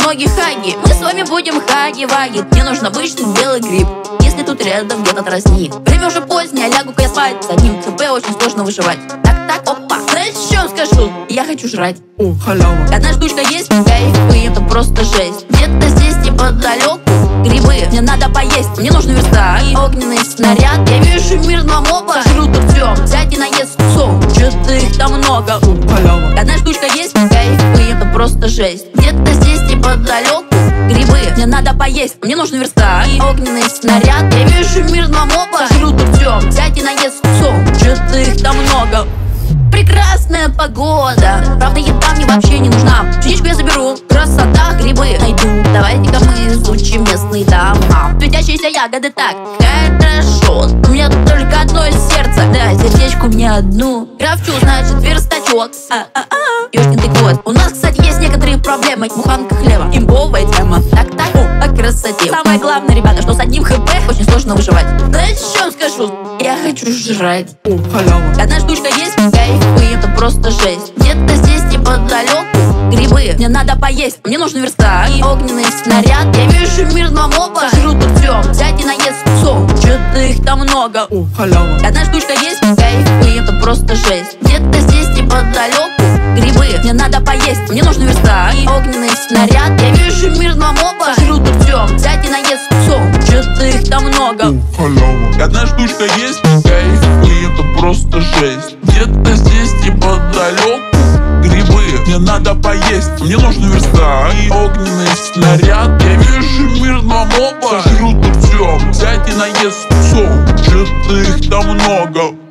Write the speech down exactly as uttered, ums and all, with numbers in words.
ноги хаги. Мы с вами будем хаги-ваги. Мне нужен обычный белый гриб, если тут рядом где-то тростник. Время уже позднее, лягу-ка я спать. С одним ЦП очень сложно выживать. Так-так, опа, знаешь, что скажу? Я хочу жрать. О, халява. Одна штучка есть, кайфы, это просто жесть. Где-то здесь неподалеку грибы, мне надо поесть. Мне нужен верстак и огненный снаряд. Я вижу мирного моба, жрут тут все. Взять и наесть псом, что-то их там много. О, халява. Одна штучка есть, кайфы, это просто жесть. Где-то здесь неподалеку грибы, мне надо поесть. Мне нужен верстак и огненный снаряд. Я вижу мирного моба, жрут тут все. Взять и наесть псом, что-то их там много. Прекрасная погода, правда еда мне вообще не нужна. Птичку я заберу, красота, грибы найду. Давайте-ка мы изучим местные дома. Светящиеся ягоды, так, хорошо. У меня тут только одно сердце, да, сердечку мне одну. Крафчу, значит, верстачок. А-а-а, ёшкин ты кот. У нас, кстати, есть некоторые проблемы. Буханка хлеба, имбовая тема. Так-так, о красоте. Самое главное, ребята, что с одним хп очень сложно выживать. Знаете, что скажу? Я хочу жрать. О, халява. Одна штучка есть, кайфы, это просто жесть. Где-то здесь неподалеку грибы, мне надо поесть. Мне нужен верстак и огненный снаряд. Я вижу мирного моба, жрут тут все. Взять и наесть псом, что-то их там много. О, халява. Одна штучка есть, кайфы, это просто жесть. Где-то здесь неподалеку грибы, мне надо поесть. Мне нужен верстак и огненный снаряд. Я вижу мирного моба, жрут тут все. Взять и наесть псом, что-то их там много. О, халява. Одна штучка есть, кайф, и это просто жесть. Где-то здесь неподалеку грибы, мне надо поесть. Мне нужен верстак и огненный снаряд. Я вижу мирного моба, жрут тут все. Взять и наесть псом, что-то их там много.